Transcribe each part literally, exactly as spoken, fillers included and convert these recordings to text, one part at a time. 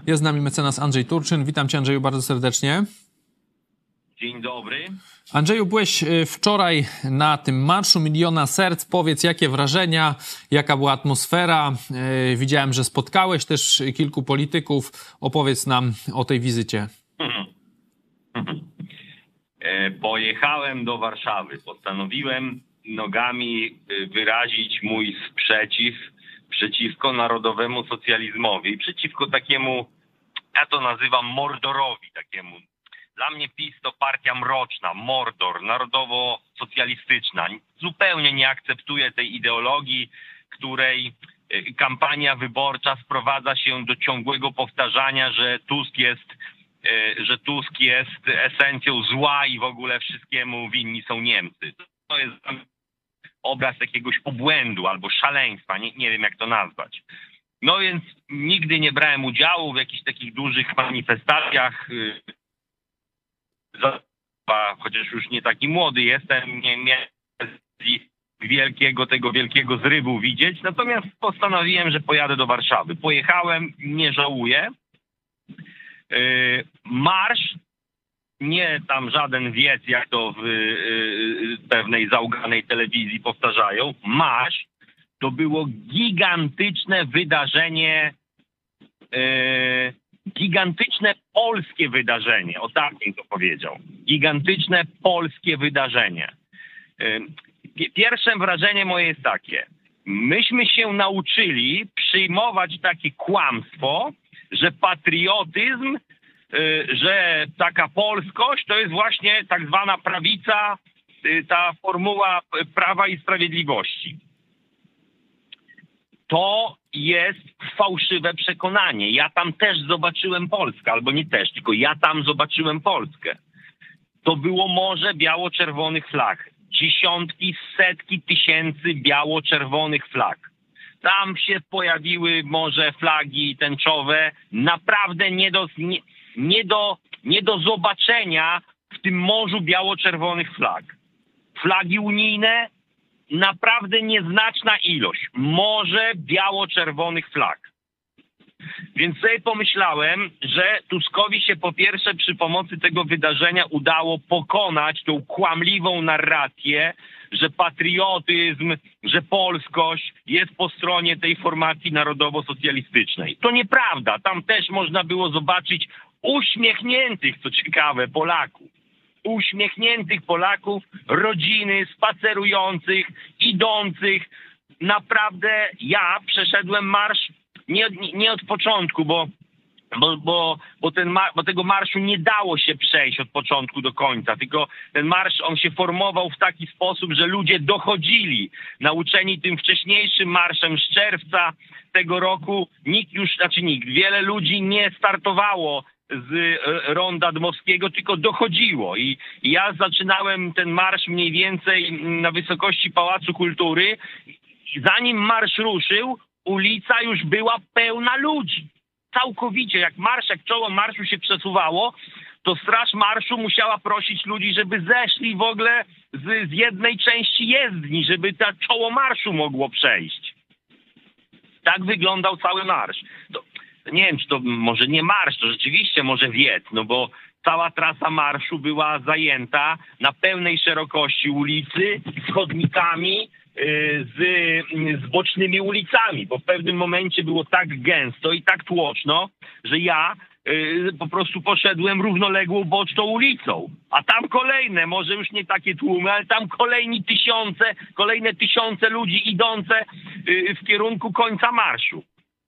Jest z nami mecenas Andrzej Turczyn. Witam cię, Andrzeju, bardzo serdecznie. Dzień dobry. Andrzeju, byłeś wczoraj na tym Marszu Miliona Serc. Powiedz, jakie wrażenia, jaka była atmosfera. Widziałem, że spotkałeś też kilku polityków. Opowiedz nam o tej wizycie. Pojechałem do Warszawy. Postanowiłem nogami wyrazić mój sprzeciw przeciwko narodowemu socjalizmowi, przeciwko takiemu, ja to nazywam mordorowi takiemu. Dla mnie PiS to partia mroczna, mordor, narodowo-socjalistyczna. Zupełnie nie akceptuję tej ideologii, której kampania wyborcza sprowadza się do ciągłego powtarzania, że Tusk jest, że Tusk jest esencją zła i w ogóle wszystkiemu winni są Niemcy. To jest obraz jakiegoś obłędu albo szaleństwa, nie, nie wiem jak to nazwać. No więc nigdy nie brałem udziału w jakichś takich dużych manifestacjach, chociaż już nie taki młody jestem, nie miałem wielkiego, tego wielkiego zrywu widzieć, natomiast postanowiłem, że pojadę do Warszawy. Pojechałem, nie żałuję. Marsz, nie tam żaden wiec, jak to w pewnej zauganej telewizji powtarzają, marsz to było gigantyczne wydarzenie, gigantyczne polskie wydarzenie, o tak bym to powiedział. Gigantyczne polskie wydarzenie. Pierwsze wrażenie moje jest takie. Myśmy się nauczyli przyjmować takie kłamstwo, że patriotyzm, że taka polskość to jest właśnie tak zwana prawica, ta formuła Prawa i Sprawiedliwości. To jest fałszywe przekonanie. Ja tam też zobaczyłem Polskę, albo nie też, tylko ja tam zobaczyłem Polskę. To było morze biało-czerwonych flag. Dziesiątki, setki tysięcy biało-czerwonych flag. Tam się pojawiły może flagi tęczowe. Naprawdę nie do, nie, nie do, nie do zobaczenia w tym morzu biało-czerwonych flag. Flagi unijne, naprawdę nieznaczna ilość. Morze biało-czerwonych flag. Więc sobie pomyślałem, że Tuskowi się po pierwsze przy pomocy tego wydarzenia udało pokonać tą kłamliwą narrację, że patriotyzm, że polskość jest po stronie tej formacji narodowo-socjalistycznej. To nieprawda. Tam też można było zobaczyć uśmiechniętych, co ciekawe, Polaków. Uśmiechniętych Polaków, rodziny, spacerujących, idących. Naprawdę ja przeszedłem marsz nie, nie od początku, bo, bo, bo, bo, ten mar, bo tego marszu nie dało się przejść od początku do końca, tylko ten marsz on się formował w taki sposób, że ludzie dochodzili, nauczeni tym wcześniejszym marszem z czerwca tego roku. Nikt już, znaczy nikt, wiele ludzi nie startowało z ronda Dmowskiego, tylko dochodziło. I, I ja zaczynałem ten marsz mniej więcej na wysokości Pałacu Kultury. Zanim marsz ruszył, ulica już była pełna ludzi. Całkowicie. Jak marsz, jak czoło marszu się przesuwało, to straż marszu musiała prosić ludzi, żeby zeszli w ogóle z, z jednej części jezdni, żeby to czoło marszu mogło przejść. Tak wyglądał cały marsz. To, nie wiem, czy to może nie marsz, to rzeczywiście może wiec, no bo cała trasa marszu była zajęta na pełnej szerokości ulicy, z chodnikami, z, z bocznymi ulicami, bo w pewnym momencie było tak gęsto i tak tłoczno, że ja y, po prostu poszedłem równoległą boczną ulicą, a tam kolejne, może już nie takie tłumy, ale tam kolejni tysiące, kolejne tysiące ludzi idące y, w kierunku końca marszu.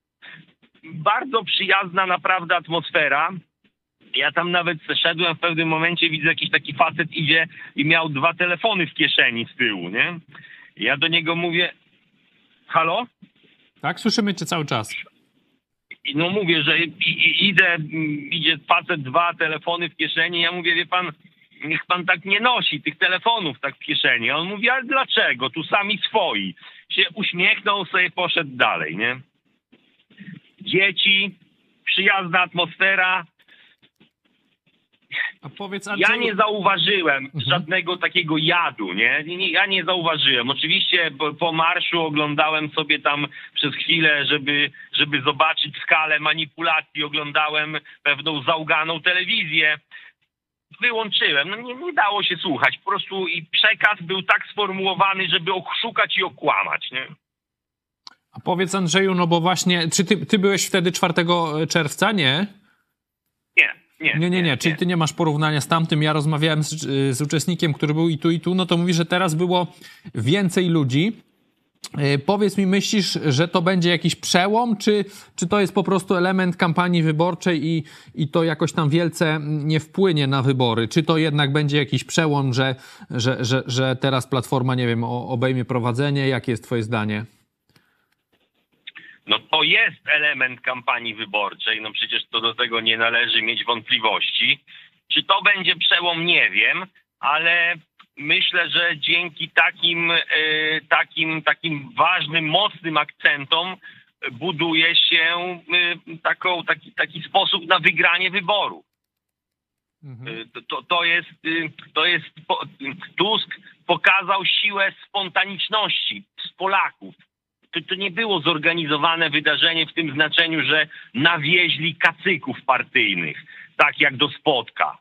Bardzo przyjazna naprawdę atmosfera. Ja tam nawet szedłem w pewnym momencie, widzę jakiś taki facet idzie i miał dwa telefony w kieszeni z tyłu, nie? Ja do niego mówię, halo? Tak, słyszymy cię cały czas. No mówię, że idę, idzie facet, dwa telefony w kieszeni. Ja mówię, wie pan, niech pan tak nie nosi tych telefonów tak w kieszeni. A on mówi, ale dlaczego? Tu sami swoi. Się uśmiechnął, sobie poszedł dalej, nie? Dzieci, przyjazna atmosfera. A powiedz, Ja Andrzeju... nie zauważyłem Mhm. żadnego takiego jadu, nie? nie, nie ja nie zauważyłem. Oczywiście po, po marszu oglądałem sobie tam przez chwilę, żeby, żeby zobaczyć skalę manipulacji, oglądałem pewną załganą telewizję. Wyłączyłem, no nie, nie dało się słuchać. Po prostu i przekaz był tak sformułowany, żeby oszukać i okłamać, nie? A powiedz, Andrzeju, no bo właśnie, czy ty, ty byłeś wtedy czwartego czerwca, nie? Nie, nie. Nie, nie, nie, czyli ty nie masz porównania z tamtym. Ja rozmawiałem z, z uczestnikiem, który był i tu, i tu, no to mówi, że teraz było więcej ludzi. Yy, powiedz mi, myślisz, że to będzie jakiś przełom, czy, czy to jest po prostu element kampanii wyborczej i, i to jakoś tam wielce nie wpłynie na wybory? Czy to jednak będzie jakiś przełom, że, że, że, że teraz Platforma, nie wiem, o- obejmie prowadzenie? Jakie jest twoje zdanie? No to jest element kampanii wyborczej, no przecież to do tego nie należy mieć wątpliwości. Czy to będzie przełom, nie wiem, ale myślę, że dzięki takim, y, takim, takim ważnym, mocnym akcentom buduje się y, taką, taki, taki sposób na wygranie wyborów. Mhm. Y, To, to jest, y, to jest po, Tusk pokazał siłę spontaniczności z Polaków. To, to nie było zorganizowane wydarzenie w tym znaczeniu, że nawieźli kacyków partyjnych, tak jak do Spodka.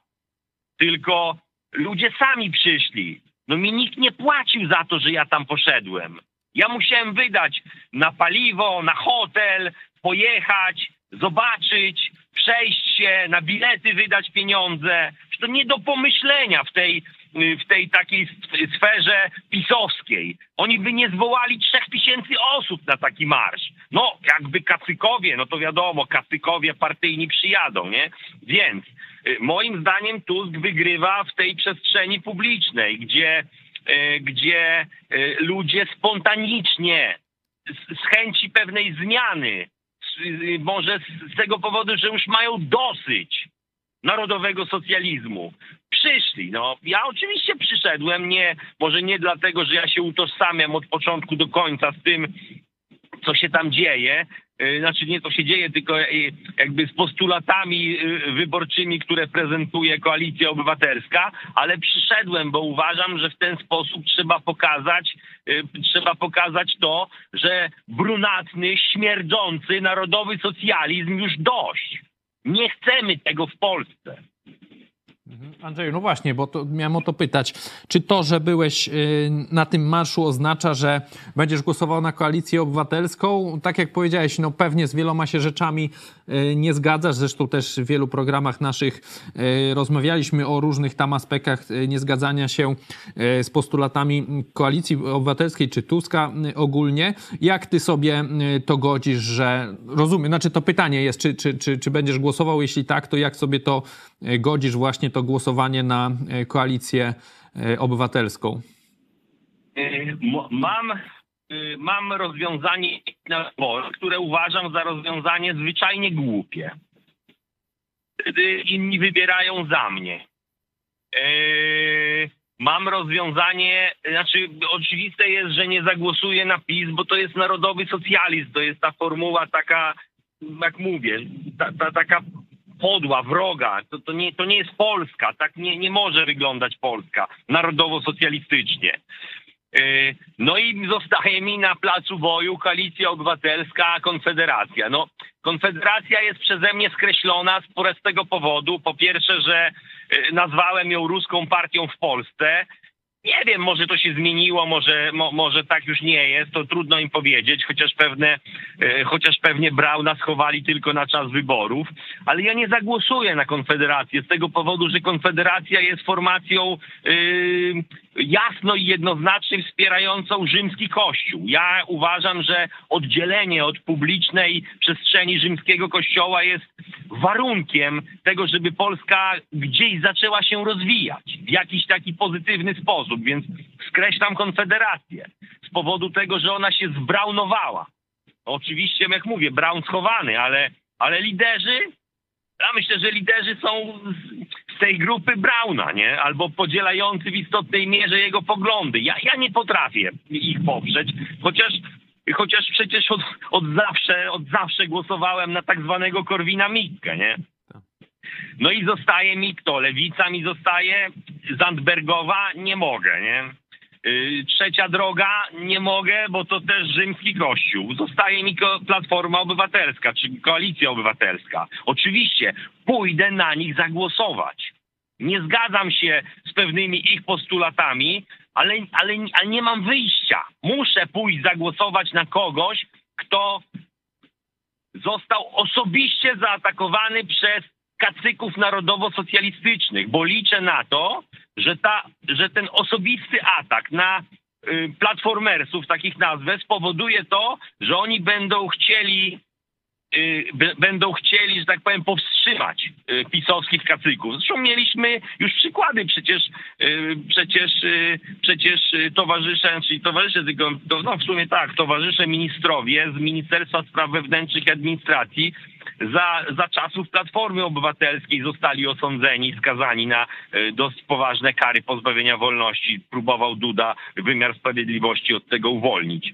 Tylko ludzie sami przyszli. No mi nikt nie płacił za to, że ja tam poszedłem. Ja musiałem wydać na paliwo, na hotel, pojechać, zobaczyć, przejść się, na bilety wydać pieniądze. To nie do pomyślenia w tej, w tej takiej sferze pisowskiej. Oni by nie zwołali trzech tysięcy osób na taki marsz. No, jakby kacykowie, no to wiadomo, kacykowie partyjni przyjadą, nie? Więc y, moim zdaniem Tusk wygrywa w tej przestrzeni publicznej, gdzie, y, gdzie y, ludzie spontanicznie, z, z chęci pewnej zmiany, z, y, może z, z tego powodu, że już mają dosyć narodowego socjalizmu, przyszli. No, ja oczywiście przyszedłem, nie, może nie dlatego, że ja się utożsamiam od początku do końca z tym, co się tam dzieje, yy, znaczy nie co się dzieje, tylko yy, jakby z postulatami yy, wyborczymi, które prezentuje Koalicja Obywatelska, ale przyszedłem, bo uważam, że w ten sposób trzeba pokazać, yy, trzeba pokazać to, że brunatny, śmierdzący narodowy socjalizm już dość. Nie chcemy tego w Polsce. Andrzeju, no właśnie, bo to miałem o to pytać. Czy to, że byłeś na tym marszu oznacza, że będziesz głosował na Koalicję Obywatelską? Tak jak powiedziałeś, no pewnie z wieloma się rzeczami nie zgadzasz. Zresztą też w wielu programach naszych rozmawialiśmy o różnych tam aspektach niezgadzania się z postulatami Koalicji Obywatelskiej czy Tuska ogólnie. Jak ty sobie to godzisz, że rozumiem, znaczy to pytanie jest, czy, czy, czy, czy będziesz głosował? Jeśli tak, to jak sobie to godzisz właśnie to głosowanie na Koalicję Obywatelską? Mam, mam rozwiązanie, które uważam za rozwiązanie zwyczajnie głupie. Wtedy inni wybierają za mnie. Mam rozwiązanie, znaczy oczywiste jest, że nie zagłosuję na PiS, bo to jest narodowy socjalizm, to jest ta formuła taka, jak mówię, ta, ta, taka podła, wroga. To, to, nie, to nie jest Polska. Tak nie, nie może wyglądać Polska narodowo-socjalistycznie. Yy, no i zostaje mi na placu boju Koalicja Obywatelska, Konfederacja. No, Konfederacja jest przeze mnie skreślona z prostego powodu. Po pierwsze, że yy, nazwałem ją ruską partią w Polsce. Nie wiem, może to się zmieniło, może, mo, może tak już nie jest, to trudno im powiedzieć, chociaż pewne, e, chociaż pewnie Brauna schowali tylko na czas wyborów, ale ja nie zagłosuję na Konfederację z tego powodu, że Konfederacja jest formacją e, jasno i jednoznacznie wspierającą rzymski Kościół. Ja uważam, że oddzielenie od publicznej przestrzeni rzymskiego Kościoła jest warunkiem tego, żeby Polska gdzieś zaczęła się rozwijać w jakiś taki pozytywny sposób, więc skreślam Konfederację z powodu tego, że ona się zbraunowała. Oczywiście, jak mówię, Braun schowany, ale, ale liderzy, ja myślę, że liderzy są z, z tej grupy Brauna, nie? Albo podzielający w istotnej mierze jego poglądy. Ja, ja nie potrafię ich poprzeć, chociaż Chociaż przecież od, od zawsze od zawsze głosowałem na tak zwanego Korwina-Mikke, nie? No i zostaje mi kto? Lewica mi zostaje, Zandbergowa nie mogę, nie? Yy, trzecia droga nie mogę, bo to też rzymski kościół. Zostaje mi ko- Platforma Obywatelska, czy Koalicja Obywatelska. Oczywiście pójdę na nich zagłosować. Nie zgadzam się z pewnymi ich postulatami, ale, ale, ale nie mam wyjścia. Muszę pójść zagłosować na kogoś, kto został osobiście zaatakowany przez kacyków narodowo-socjalistycznych, bo liczę na to, że, ta, że ten osobisty atak na y, platformersów, takich nazwę, spowoduje to, że oni będą chcieli y, b, będą chcieli, że tak powiem, powstrzymać y, pisowskich kacyków. Zresztą mieliśmy już przykłady, przecież y, przecież, y, przecież y, towarzysze, czyli towarzysze, tylko, to, no w sumie tak, towarzysze ministrowie z Ministerstwa Spraw Wewnętrznych i Administracji Za, za czasów Platformy Obywatelskiej zostali osądzeni, skazani na y, dosyć poważne kary pozbawienia wolności. Próbował Duda wymiar sprawiedliwości od tego uwolnić.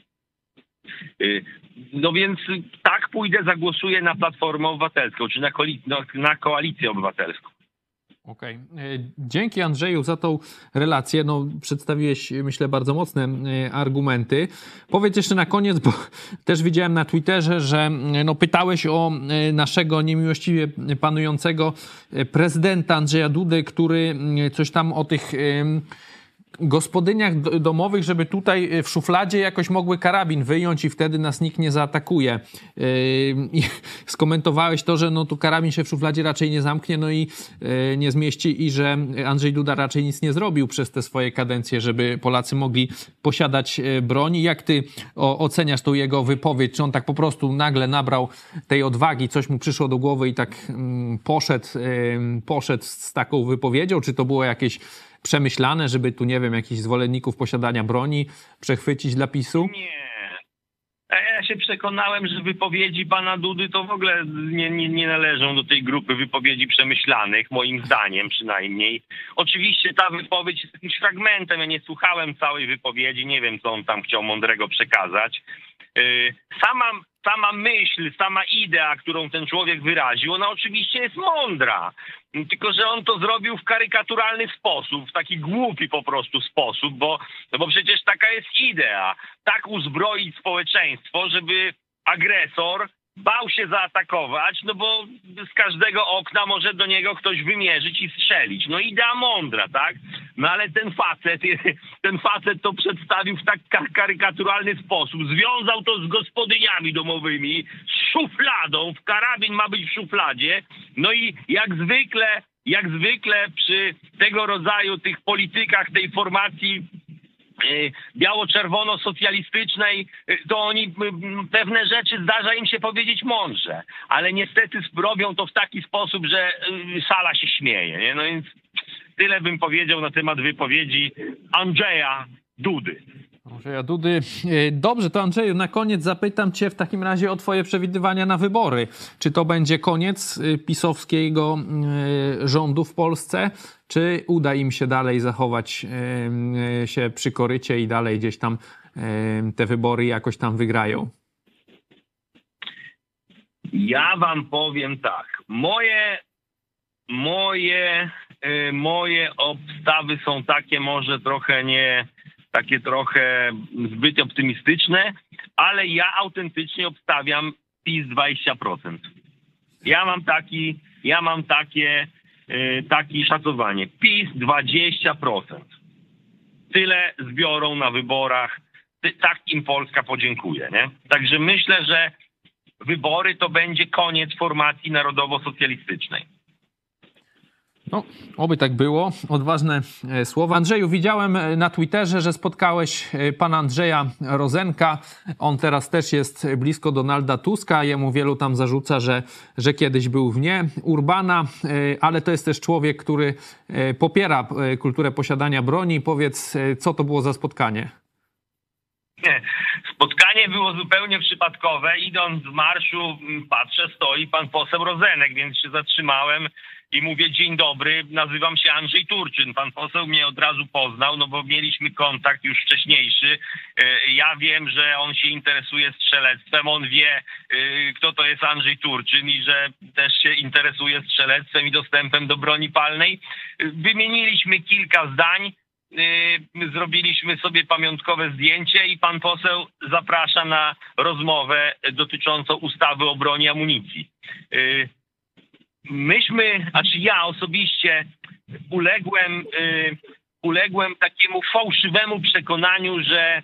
Y, no więc tak pójdę, zagłosuję na Platformę Obywatelską, czy na, koali- no, na Koalicję Obywatelską. Okej. Okay. Dzięki, Andrzeju, za tą relację. No, przedstawiłeś, myślę, bardzo mocne argumenty. Powiedz jeszcze na koniec, bo też widziałem na Twitterze, że no, pytałeś o naszego niemiłościwie panującego prezydenta Andrzeja Dudy, który coś tam o tych gospodyniach domowych, żeby tutaj w szufladzie jakoś mogły karabin wyjąć i wtedy nas nikt nie zaatakuje. I skomentowałeś to, że no tu karabin się w szufladzie raczej nie zamknie, no i nie zmieści i że Andrzej Duda raczej nic nie zrobił przez te swoje kadencje, żeby Polacy mogli posiadać broń. Jak ty oceniasz tą jego wypowiedź? Czy on tak po prostu nagle nabrał tej odwagi, coś mu przyszło do głowy i tak poszedł, poszedł z taką wypowiedzią? Czy to było jakieś przemyślane, żeby tu, nie wiem, jakichś zwolenników posiadania broni przechwycić dla PiSu? Nie. Ja się przekonałem, że wypowiedzi pana Dudy to w ogóle nie, nie, nie należą do tej grupy wypowiedzi przemyślanych, moim zdaniem przynajmniej. Oczywiście ta wypowiedź jest jakimś fragmentem, ja nie słuchałem całej wypowiedzi, nie wiem, co on tam chciał mądrego przekazać. Sama, sama myśl, sama idea, którą ten człowiek wyraził, ona oczywiście jest mądra. Tylko że on to zrobił w karykaturalny sposób, w taki głupi po prostu sposób, bo, no bo przecież taka jest idea. Tak uzbroić społeczeństwo, żeby agresor bał się zaatakować, no bo z każdego okna może do niego ktoś wymierzyć i strzelić. No idea mądra, tak? No ale ten facet, ten facet to przedstawił w tak karykaturalny sposób. Związał to z gospodyniami domowymi, z szufladą, w karabin ma być w szufladzie. No i jak zwykle, jak zwykle przy tego rodzaju tych politykach, tej formacji biało-czerwono-socjalistycznej, to oni pewne rzeczy zdarza im się powiedzieć mądrze, ale niestety robią to w taki sposób, że sala się śmieje, nie? No więc tyle bym powiedział na temat wypowiedzi Andrzeja Dudy. Andrzeja Dudy. Dobrze, to Andrzeju, na koniec zapytam cię w takim razie o twoje przewidywania na wybory. Czy to będzie koniec pisowskiego rządu w Polsce, czy uda im się dalej zachować się przy korycie i dalej gdzieś tam te wybory jakoś tam wygrają? Ja wam powiem tak. Moje, moje, moje obstawy są takie może trochę nie... takie trochę zbyt optymistyczne, ale ja autentycznie obstawiam PiS dwadzieścia procent. Ja mam taki, ja mam takie, yy, takie szacowanie. PiS dwadzieścia procent. Tyle zbiorą na wyborach. Tak im Polska podziękuje, nie? Także myślę, że wybory to będzie koniec formacji narodowo-socjalistycznej. No, oby tak było. Odważne słowa. Andrzeju, widziałem na Twitterze, że spotkałeś pana Andrzeja Rozenka. On teraz też jest blisko Donalda Tuska. Jemu wielu tam zarzuca, że, że kiedyś był wnie Urbana, ale to jest też człowiek, który popiera kulturę posiadania broni. Powiedz, co to było za spotkanie? Nie. Spotkanie spotkanie było zupełnie przypadkowe. Idąc w marszu, patrzę, stoi pan poseł Rozenek, więc się zatrzymałem i mówię: dzień dobry, nazywam się Andrzej Turczyn. Pan poseł mnie od razu poznał, no bo mieliśmy kontakt już wcześniejszy. Ja wiem, że on się interesuje strzelectwem, on wie, kto to jest Andrzej Turczyn i że też się interesuje strzelectwem i dostępem do broni palnej. Wymieniliśmy kilka zdań, zrobiliśmy sobie pamiątkowe zdjęcie i pan poseł zaprasza na rozmowę dotyczącą ustawy o broni i amunicji. Myśmy, znaczy ja osobiście uległem, uległem takiemu fałszywemu przekonaniu, że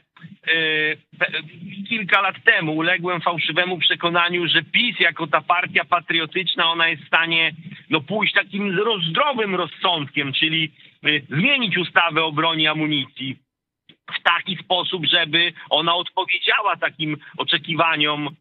kilka lat temu uległem fałszywemu przekonaniu, że PiS jako ta partia patriotyczna, ona jest w stanie no, pójść takim zdrowym rozsądkiem, czyli zmienić ustawę o broni i amunicji w taki sposób, żeby ona odpowiedziała takim oczekiwaniom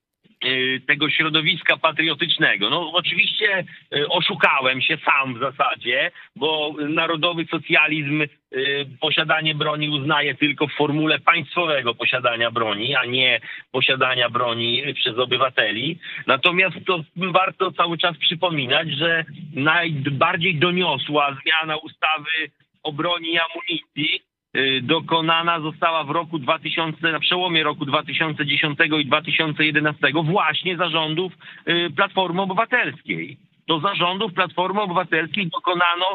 tego środowiska patriotycznego. No oczywiście oszukałem się sam w zasadzie, bo narodowy socjalizm posiadanie broni uznaje tylko w formule państwowego posiadania broni, a nie posiadania broni przez obywateli. Natomiast to warto cały czas przypominać, że najbardziej doniosła zmiana ustawy o broni i amunicji dokonana została w roku dwutysięcznym, na przełomie roku dwa tysiące dziesiątego i dwa tysiące jedenastego właśnie za rządów Platformy Obywatelskiej. To za rządów Platformy Obywatelskiej dokonano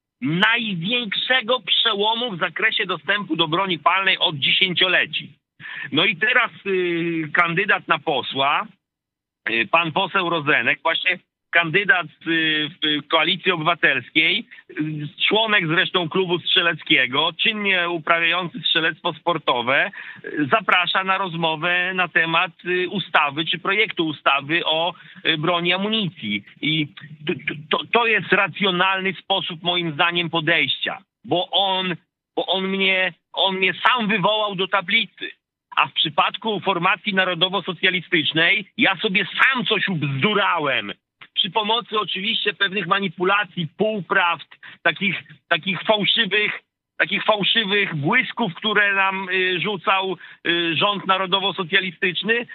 największego przełomu w zakresie dostępu do broni palnej od dziesięcioleci. No i teraz y, kandydat na posła, y, pan poseł Rozenek, właśnie kandydat y, w Koalicji Obywatelskiej, y, członek zresztą klubu strzeleckiego, czynnie uprawiający strzelectwo sportowe, y, zaprasza na rozmowę na temat y, ustawy czy projektu ustawy o y, broni i amunicji. I to, to jest racjonalny sposób moim zdaniem podejścia, bo on, bo on mnie, on mnie sam wywołał do tablicy. A w przypadku formacji narodowo-socjalistycznej ja sobie sam coś ubzdurałem. Przy pomocy oczywiście pewnych manipulacji, półprawd, takich, takich fałszywych, takich fałszywych błysków, które nam y, rzucał y, rząd narodowo-socjalistyczny,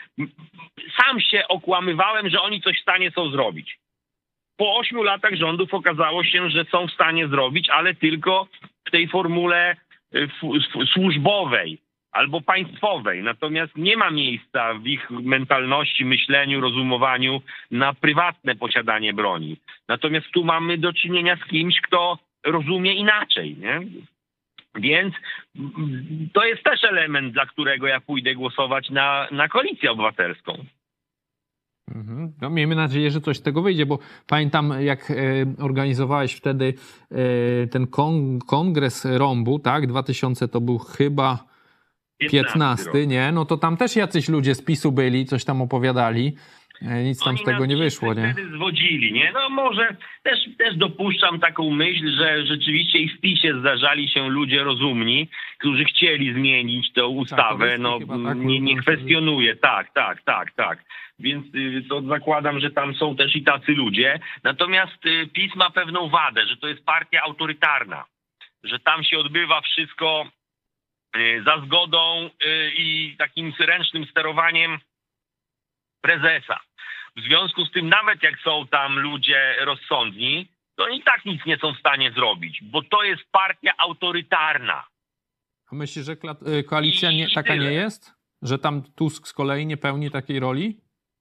sam się okłamywałem, że oni coś w stanie są zrobić. Po ośmiu latach rządów okazało się, że są w stanie zrobić, ale tylko w tej formule y, f, służbowej albo państwowej. Natomiast nie ma miejsca w ich mentalności, myśleniu, rozumowaniu na prywatne posiadanie broni. Natomiast tu mamy do czynienia z kimś, kto rozumie inaczej, nie? Więc to jest też element, dla którego ja pójdę głosować na, na Koalicję Obywatelską. No, miejmy nadzieję, że coś z tego wyjdzie, bo pamiętam, jak e, organizowałeś wtedy e, ten kon, kongres Rąbu, tak? dwa tysiące to był chyba piętnasty, nie? No to tam też jacyś ludzie z PiSu byli, coś tam opowiadali. Nic tam Oni z tego nie wyszło, nie? Wtedy zwodzili, nie? No może też, też dopuszczam taką myśl, że rzeczywiście i w PiSie zdarzali się ludzie rozumni, którzy chcieli zmienić tę ustawę. Tak, no tak, nie, nie kwestionuję. Tak, tak, tak, tak. Więc y, to zakładam, że tam są też i tacy ludzie. Natomiast y, PiS ma pewną wadę, że to jest partia autorytarna, że tam się odbywa wszystko y, za zgodą y, i takim ręcznym sterowaniem prezesa. W związku z tym, nawet jak są tam ludzie rozsądni, to oni tak nic nie są w stanie zrobić, bo to jest partia autorytarna. A myślisz, że koalicja nie, taka nie jest? Że tam Tusk z kolei nie pełni takiej roli?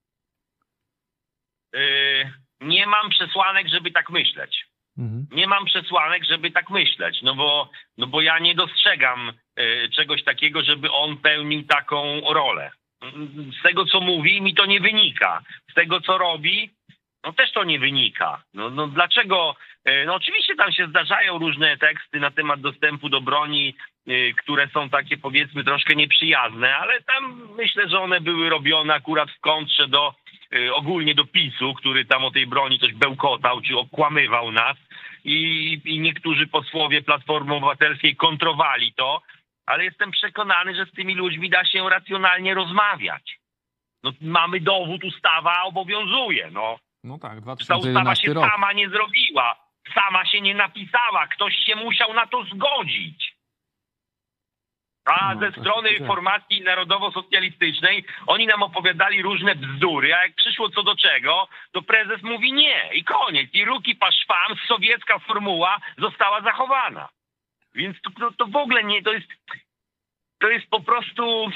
Yy, nie mam przesłanek, żeby tak myśleć. Mhm. Nie mam przesłanek, żeby tak myśleć, no bo, no bo ja nie dostrzegam yy, czegoś takiego, żeby on pełnił taką rolę. Z tego, co mówi, mi to nie wynika. Z tego, co robi, no też to nie wynika. No, no dlaczego? No oczywiście tam się zdarzają różne teksty na temat dostępu do broni, yy, które są takie, powiedzmy, troszkę nieprzyjazne, ale tam myślę, że one były robione akurat w kontrze do yy, ogólnie do PiSu, który tam o tej broni coś bełkotał, czy okłamywał nas i, i niektórzy posłowie Platformy Obywatelskiej kontrowali to. Ale jestem przekonany, że z tymi ludźmi da się racjonalnie rozmawiać. No, mamy dowód, ustawa obowiązuje. No, no tak, dwa tysiące jedenasty ta ustawa się rok. sama nie zrobiła, sama się nie napisała, ktoś się musiał na to zgodzić. A No, ze to strony się formacji narodowo-socjalistycznej oni nam opowiadali różne bzdury, a jak przyszło co do czego, to prezes mówi nie i koniec. I ruki paszwam, sowiecka formuła została zachowana. Więc to, to, to w ogóle nie, to jest, to jest po prostu...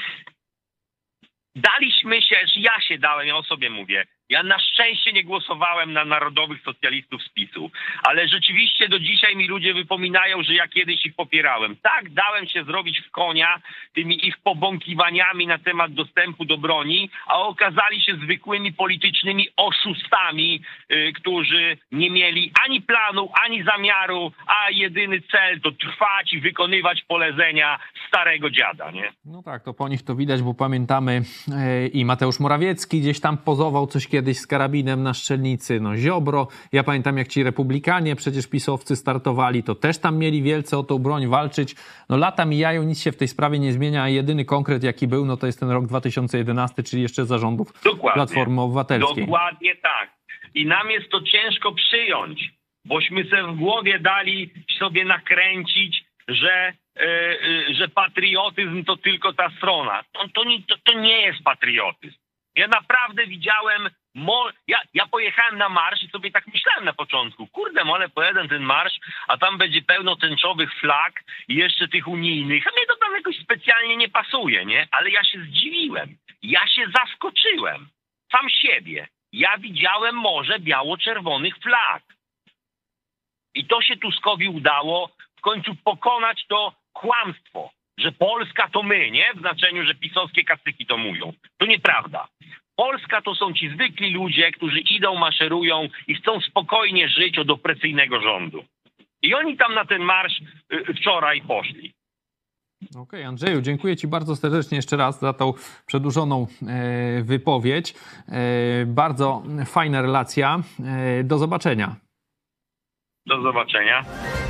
Daliśmy się, że ja się dałem, ja o sobie mówię. Ja na szczęście nie głosowałem na narodowych socjalistów z PiSu, ale rzeczywiście do dzisiaj mi ludzie wypominają, że ja kiedyś ich popierałem. Tak, dałem się zrobić w konia tymi ich pobąkiwaniami na temat dostępu do broni, a okazali się zwykłymi politycznymi oszustami, yy, którzy nie mieli ani planu, ani zamiaru, a jedyny cel to trwać i wykonywać polecenia starego dziada, nie? No tak, to po nich to widać, bo pamiętamy yy, i Mateusz Morawiecki gdzieś tam pozował coś kiedyś z karabinem na strzelnicy, no Ziobro. Ja pamiętam, jak ci republikanie, przecież pisowcy startowali, to też tam mieli wielce o tą broń walczyć. No lata mijają, nic się w tej sprawie nie zmienia, a jedyny konkret, jaki był, no to jest ten rok dwa tysiące jedenasty, czyli jeszcze za rządów Dokładnie. Platformy Obywatelskiej. Dokładnie tak. I nam jest to ciężko przyjąć, bośmy sobie w głowie dali sobie nakręcić, że, yy, że patriotyzm to tylko ta strona. To, to, nie, to, to nie jest patriotyzm. Ja naprawdę widziałem, mo- ja, ja pojechałem na marsz i sobie tak myślałem na początku, kurde, mole pojadę ten marsz, a tam będzie pełno tęczowych flag i jeszcze tych unijnych, a mnie to tam jakoś specjalnie nie pasuje, nie? Ale ja się zdziwiłem, ja się zaskoczyłem, sam siebie. Ja widziałem morze biało-czerwonych flag. I to się Tuskowi udało w końcu pokonać to kłamstwo, że Polska to my, nie? W znaczeniu, że pisowskie kacyki to mówią. To nieprawda. Polska to są ci zwykli ludzie, którzy idą, maszerują i chcą spokojnie żyć od opresyjnego rządu. I oni tam na ten marsz y, wczoraj poszli. Okej, okay, Andrzeju, dziękuję Ci bardzo serdecznie jeszcze raz za tą przedłużoną e, wypowiedź. E, bardzo fajna relacja. E, do zobaczenia. Do zobaczenia.